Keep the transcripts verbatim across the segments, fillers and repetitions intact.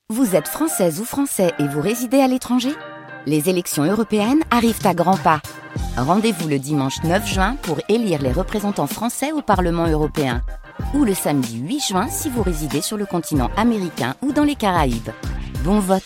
Vous êtes française ou français et vous résidez à l'étranger ? Les élections européennes arrivent à grands pas. Rendez-vous le dimanche neuf juin pour élire les représentants français au Parlement européen. Ou le samedi huit juin si vous résidez sur le continent américain ou dans les Caraïbes. Bon vote!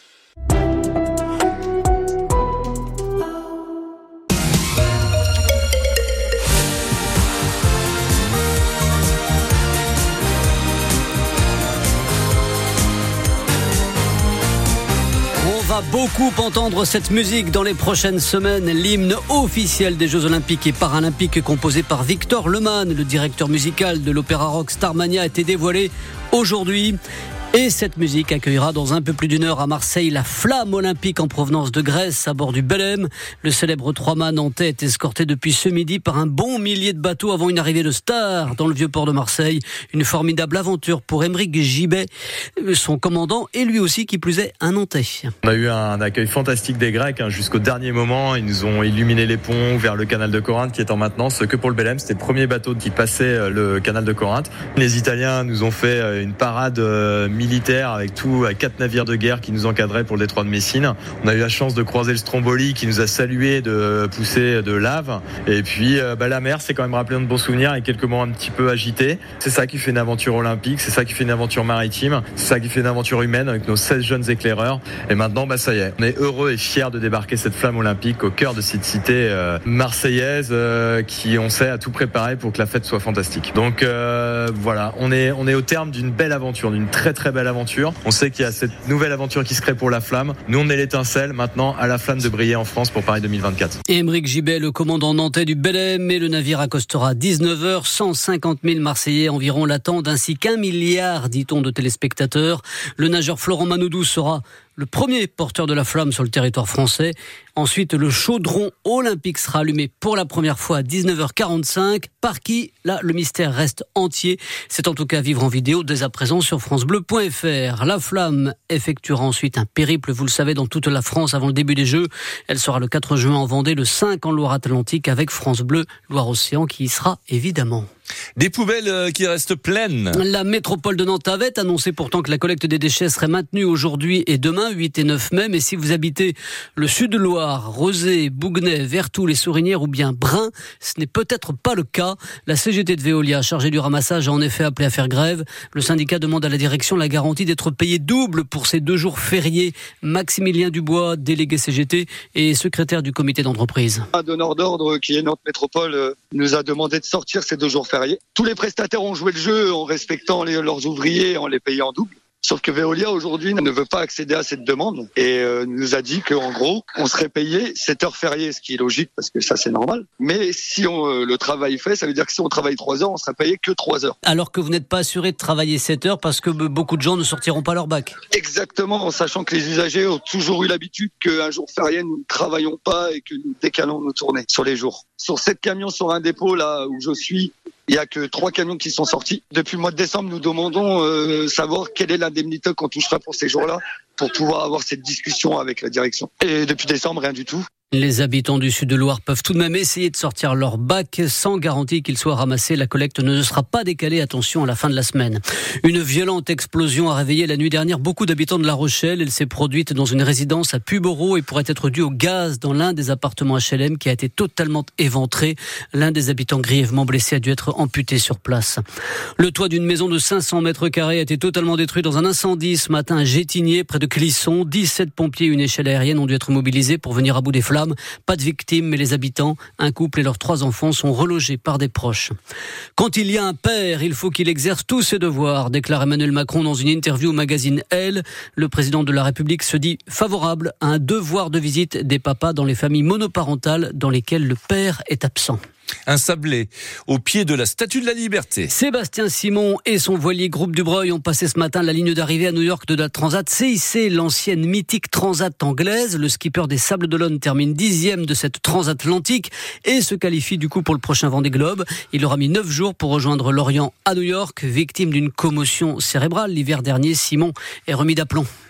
On va beaucoup entendre cette musique dans les prochaines semaines, l'hymne officiel des Jeux Olympiques et Paralympiques composé par Victor Lehmann, le directeur musical de l'opéra rock Starmania, a été dévoilé aujourd'hui. Et cette musique accueillera dans un peu plus d'une heure à Marseille la flamme olympique en provenance de Grèce à bord du Belém. Le célèbre trois-mâts nantais est escorté depuis ce midi par un bon millier de bateaux avant une arrivée de stars dans le vieux port de Marseille. Une formidable aventure pour Aymeric Gibet, son commandant, et lui aussi qui plus est un Nantais. On a eu un accueil fantastique des Grecs hein, jusqu'au dernier moment. Ils nous ont illuminé les ponts vers le canal de Corinthe qui est en maintenance que pour le Belém. C'était le premier bateau qui passait le canal de Corinthe. Les Italiens nous ont fait une parade militaire avec tout, avec quatre navires de guerre qui nous encadraient pour le détroit de Messine. On a eu la chance de croiser le Stromboli qui nous a salué de pousser de lave. Et puis bah, la mer s'est quand même rappelé de bons souvenirs avec quelques moments un petit peu agités. C'est ça qui fait une aventure olympique, c'est ça qui fait une aventure maritime, c'est ça qui fait une aventure humaine avec nos seize jeunes éclaireurs. Et maintenant, bah, ça y est, on est heureux et fiers de débarquer cette flamme olympique au cœur de cette cité euh, marseillaise euh, qui, on sait, a tout préparé pour que la fête soit fantastique. Donc euh, voilà, on est, on est au terme d'une belle aventure, d'une très très belle aventure. On sait qu'il y a cette nouvelle aventure qui se crée pour la flamme. Nous, on est l'étincelle. Maintenant, à la flamme de briller en France pour Paris deux mille vingt-quatre. Aymeric Gibet, le commandant nantais du Belém, et le navire accostera à dix-neuf heures. cent cinquante mille Marseillais environ l'attendent, ainsi qu'un milliard, dit-on, de téléspectateurs. Le nageur Florent Manoudou sera le premier porteur de la flamme sur le territoire français. Ensuite, le chaudron olympique sera allumé pour la première fois à dix-neuf heures quarante-cinq. Par qui ? Là, le mystère reste entier. C'est en tout cas à vivre en vidéo dès à présent sur francebleu point f r. La flamme effectuera ensuite un périple, vous le savez, dans toute la France avant le début des Jeux. Elle sera le quatre juin en Vendée, le cinq en Loire-Atlantique avec France Bleu Loire-Océan qui y sera évidemment. Des poubelles qui restent pleines. La métropole de Nantes avait annoncé pourtant que la collecte des déchets serait maintenue aujourd'hui et demain, huit et neuf mai. Mais si vous habitez le Sud-Loire, Rezé, Bouguenais, Vertou, les Sourinières ou bien Brin, ce n'est peut-être pas le cas. La C G T de Veolia, chargée du ramassage, a en effet appelé à faire grève. Le syndicat demande à la direction la garantie d'être payé double pour ces deux jours fériés. Maximilien Dubois, délégué C G T et secrétaire du comité d'entreprise. Un donneur d'ordre qui est Nantes Métropole nous a demandé de sortir ces deux jours fériés. Tous les prestataires ont joué le jeu en respectant les, leurs ouvriers, en les payant en double. Sauf que Veolia aujourd'hui ne veut pas accéder à cette demande et euh, nous a dit qu'en gros, on serait payé sept heures fériées, ce qui est logique parce que ça c'est normal. Mais si on, euh, le travail fait, ça veut dire que si on travaille trois heures, on serait payé que trois heures. Alors que vous n'êtes pas assuré de travailler sept heures parce que beaucoup de gens ne sortiront pas leur bac. Exactement, en sachant que les usagers ont toujours eu l'habitude qu'un jour férié, nous ne travaillons pas et que nous décalons nos tournées sur les jours. Sur sept camions sur un dépôt là où je suis, il n'y a que trois camions qui sont sortis. Depuis le mois de décembre, nous demandons euh, savoir quelle est l'indemnité qu'on touchera pour ces jours-là pour pouvoir avoir cette discussion avec la direction. Et depuis décembre, rien du tout. Les habitants du Sud-de-Loire peuvent tout de même essayer de sortir leur bac sans garantie qu'il soit ramassé. La collecte ne sera pas décalée, attention, à la fin de la semaine. Une violente explosion a réveillé la nuit dernière beaucoup d'habitants de La Rochelle. Elle s'est produite dans une résidence à Pubereau et pourrait être due au gaz dans l'un des appartements H L M qui a été totalement éventré. L'un des habitants grièvement blessés a dû être amputé sur place. Le toit d'une maison de cinq cents mètres carrés a été totalement détruit dans un incendie ce matin à Gétigné, près de Clisson. dix-sept pompiers et une échelle aérienne ont dû être mobilisés pour venir à bout des flammes. Pas de victimes, mais les habitants, un couple et leurs trois enfants sont relogés par des proches. Quand il y a un père, il faut qu'il exerce tous ses devoirs, déclare Emmanuel Macron dans une interview au magazine Elle. Le président de la République se dit favorable à un devoir de visite des papas dans les familles monoparentales dans lesquelles le père est absent. Un sablé au pied de la Statue de la Liberté. Sébastien Simon et son voilier Groupe du Breuil ont passé ce matin la ligne d'arrivée à New York de la Transat C I C, l'ancienne mythique Transat anglaise. Le skipper des Sables d'Olonne termine dixième de cette transatlantique et se qualifie du coup pour le prochain Vendée Globe. Il aura mis neuf jours pour rejoindre l'Orient à New York, victime d'une commotion cérébrale l'hiver dernier. Simon est remis d'aplomb. Je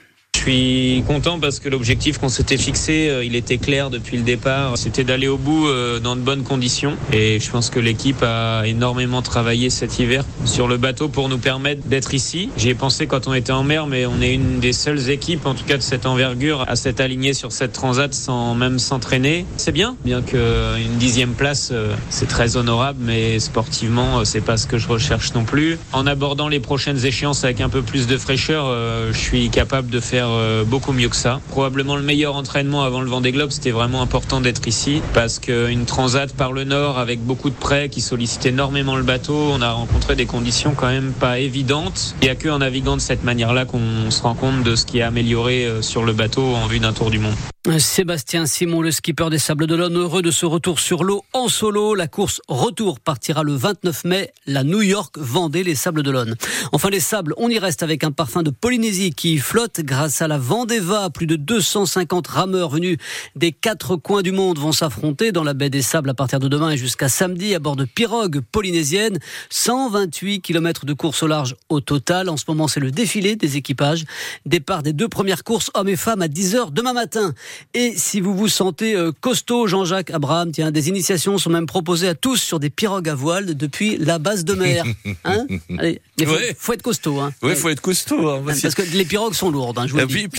suis content parce que l'objectif qu'on s'était fixé, il était clair depuis le départ. C'était d'aller au bout dans de bonnes conditions. Et je pense que l'équipe a énormément travaillé cet hiver sur le bateau pour nous permettre d'être ici. J'y ai pensé quand on était en mer, mais on est une des seules équipes, en tout cas de cette envergure, à s'être alignée sur cette transat sans même s'entraîner. C'est bien, bien qu'une dixième place, c'est très honorable, mais sportivement, c'est pas ce que je recherche non plus. En abordant les prochaines échéances avec un peu plus de fraîcheur, euh, je suis capable de faire euh, beaucoup mieux que ça. Probablement le meilleur entraînement avant le Vendée Globe, c'était vraiment important d'être ici parce qu'une transat par le nord avec beaucoup de prêts qui sollicitent énormément le bateau, on a rencontré des conditions quand même pas évidentes. Il n'y a qu'en naviguant de cette manière-là qu'on se rend compte de ce qui est amélioré sur le bateau en vue d'un tour du monde. Sébastien Simon, le skipper des Sables d'Olonne, heureux de ce retour sur l'eau en solo. La course retour partira le vingt-neuf mai, la New York Vendée, les Sables d'Olonne. Enfin, les Sables, on y reste avec un parfum de Polynésie qui flotte grâce à la Vendeva. Plus de deux cent cinquante rameurs venus des quatre coins du monde vont s'affronter dans la baie des Sables à partir de demain et jusqu'à samedi à bord de pirogues polynésiennes. cent vingt-huit kilomètres de course au large au total. En ce moment, c'est le défilé des équipages. Départ des deux premières courses, hommes et femmes, à dix heures demain matin. Et si vous vous sentez euh, costaud, Jean-Jacques Abraham, tiens, des initiations sont même proposées à tous sur des pirogues à voile depuis la base de mer. Hein Allez, il faut, ouais. faut être costaud. Hein. Oui, il ouais. faut être costaud. Hein. Parce que les pirogues sont lourdes, hein, je vous le dis.